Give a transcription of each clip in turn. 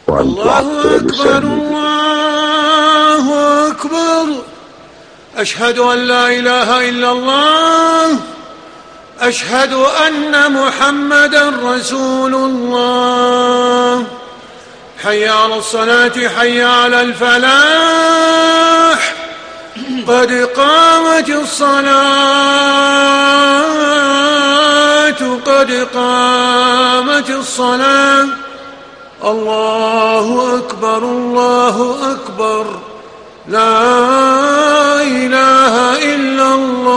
الله أكبر الله أكبر. أشهد أن لا إله إلا الله. أشهد أن محمدا رسول الله. حي على الصلاة حي على الفلاح. قد قامت الصلاة قد قامت الصلاة. الله أكبر الله أكبر. لا إله إلا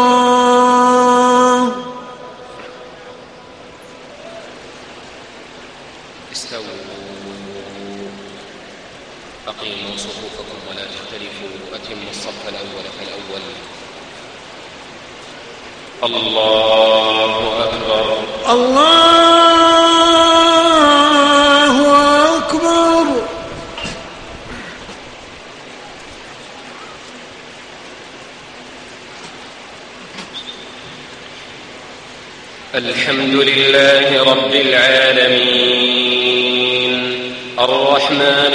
الله. استووا أقيموا صفوفكم ولا تختلفوا أتموا الصف الأول فالأول. الله أكبر الله أكبر. الحمد لله رب العالمين الرحمن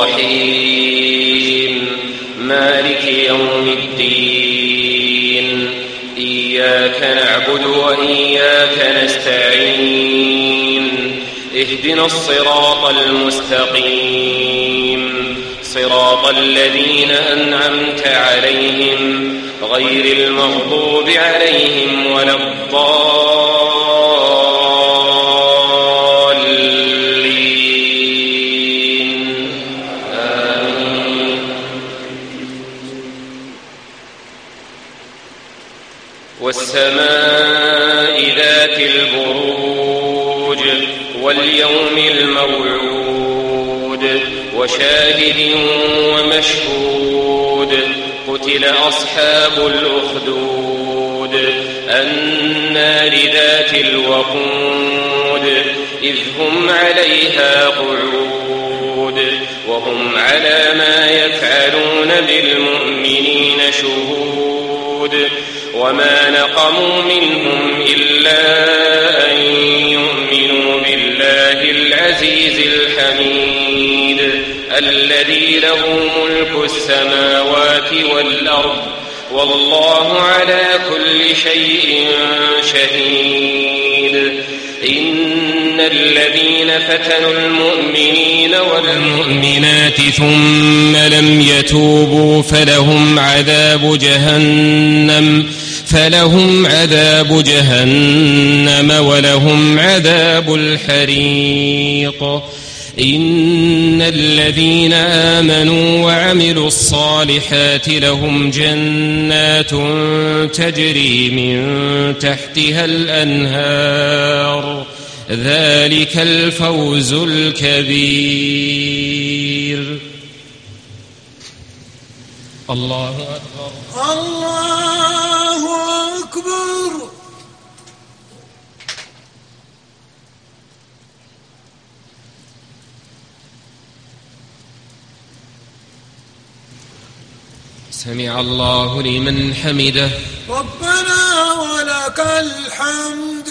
الرحيم مالك يوم الدين. إياك نعبد وإياك نستعين. اهدنا الصراط المستقيم صراط الذين أنعمت عليهم غير المغضوب عليهم ولا الضالين. آمين. والسماء ذات البروج واليوم الموعود وشاهد ومشهود. قتل أصحاب الأخدود النار ذات الوقود إذ هم عليها قعود وهم على ما يفعلون بالمؤمنين شهود. وما نقموا منهم إلا أن يؤمنوا بالله العزيز الحميد الذي له ملك السماوات والأرض والله على كل شيء شهيد. إن الذين فتنوا المؤمنين والمؤمنات ثم لم يتوبوا فلهم عذاب جهنم ولهم عذاب الحريق. إن الذين آمنوا وعملوا الصالحات لهم جنات تجري من تحتها الأنهار ذلك الفوز الكبير. الله أكبر الله أكبر. سمع الله لمن حمده. ربنا ولك الحمد.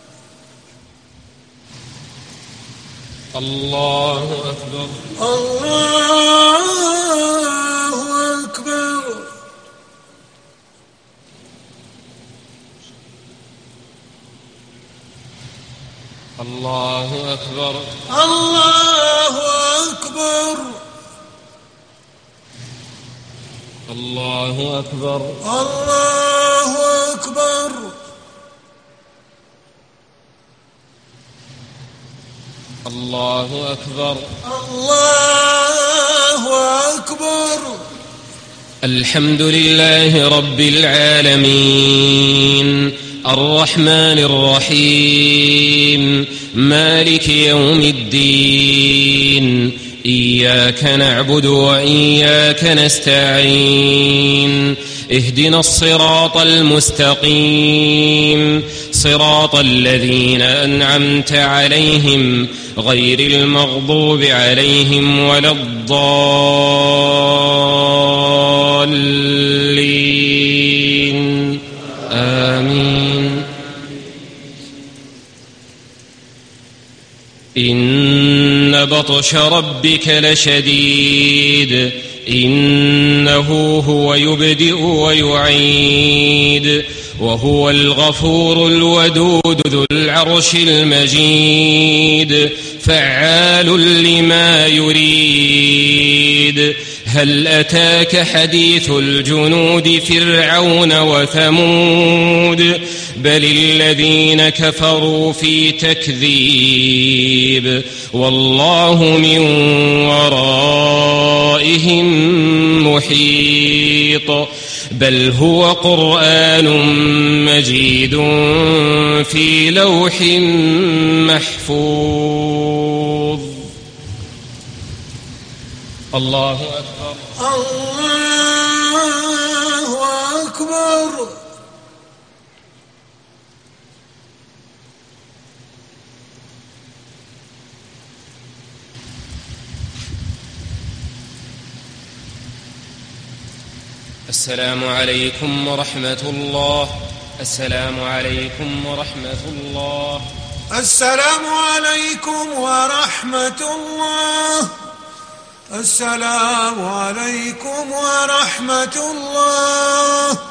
الله أكبر الله أكبر. الله أكبر الله أكبر. الله أكبر الله أكبر. الله أكبر الله أكبر. الحمد لله رب العالمين الرحمن الرحيم مالك يوم الدين. إياك نعبد وإياك نستعين. اهدنا الصراط المستقيم صراط الذين أنعمت عليهم غير المغضوب عليهم ولا الضالين. آمين. إن إن بطش ربك لشديد إنه هو يبدئ ويعيد وهو الغفور الودود ذو العرش المجيد فعال لما يريد هل أتاك حديث الجنود فرعون وثمود بل الذين كفروا في تكذيب والله من ورائهم محيط بل هو قرآن مجيد في لوح محفوظ. الله أكبر. الله أكبر. السلام عليكم ورحمة الله. السلام عليكم ورحمة الله. السلام عليكم ورحمة الله. السلام عليكم ورحمة الله.